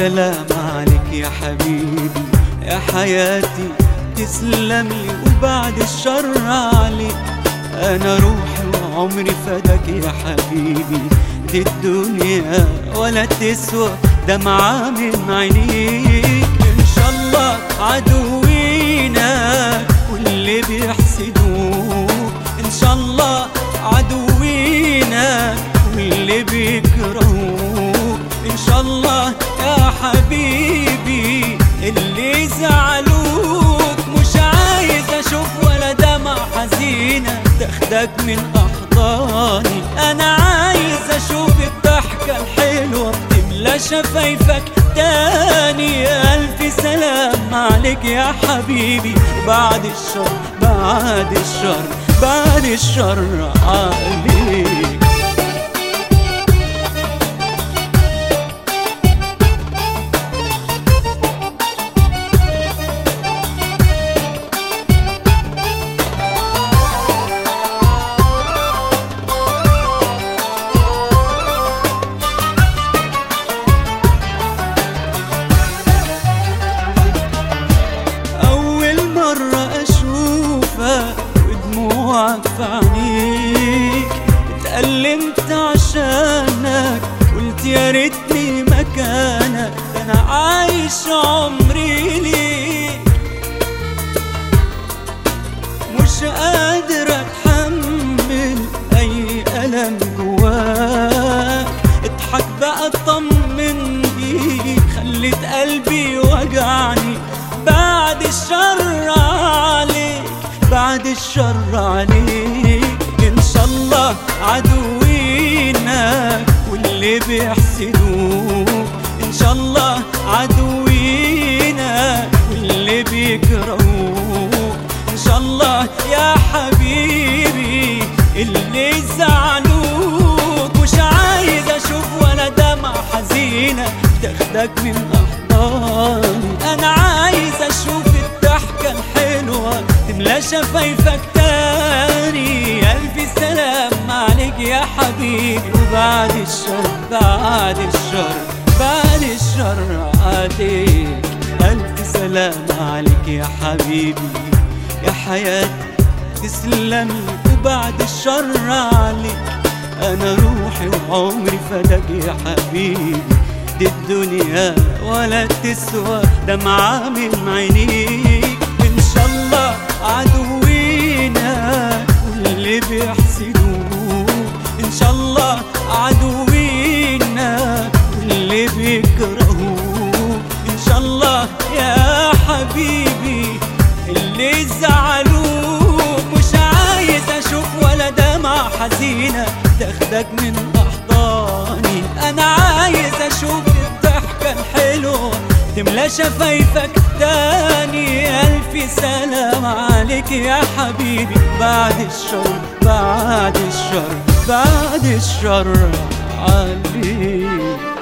سلام عليك يا حبيبي يا حياتي، تسلم لي وبعد الشر عليك. أنا روحي وعمري فداك يا حبيبي، دي الدنيا ولا تسوى دمعة من عينيك. إن شاء الله عدوينا واللي بيحسدوك، إن شاء الله عدوينا واللي بيكرهوك، إن شاء الله يا حبيبي اللي زعلوك. مش عايز أشوف ولا دمع حزينة تاخدك من أحضاني، أنا عايز أشوف الضحكة الحلوة بتملى شفايفك تاني. ألف سلام عليك يا حبيبي، بعد الشر بعد الشر بعد الشر عليك. في عينيك اتألمت عشانك، قلت يا ريتني مكانك، ده انا عايش عمري ليك. مش قادر اتحمل اي ألم جواك، اضحك بقى اطمن بيك، خليت قلبي وجعني. بعد الشر عليك بعد الشر عليك، إن شاء الله عدوينا واللي بيحسدوك، إن شاء الله عدوينا واللي بيكرهوك، إن شاء الله يا حبيبي اللي زعلوك. مش عايز أشوف ولا دمع حزينة تاخدك من أحضاني، أنا عايز أشوف الضحكة الحلوة تملى شفايفك تاني. ألف سلام عليك يا حبيبي، وبعد الشر بعد الشر بعد الشر عليك. ألف سلام عليك يا حبيبي يا حياتي، تسلم لي وبعد الشر عليك. أنا روحي وعمري فداك يا حبيبي، دي الدنيا ولا تسوى دمعة من عينيك. إن شاء الله عدوينا واللي بيحسدوك، إن شاء الله عدوينا واللي بيكرهوك، إن شاء الله يا حبيبي اللي زعلوك. مش عايز أشوف ولا دمع حزينة تاخدك من أحضاني، أنا عايز أشوف الضحكة الحلوة تملى شفايفك تاني. ألف سلام عليك يا حبيبي، بعد الشر بعد الشر بعد الشر عليك.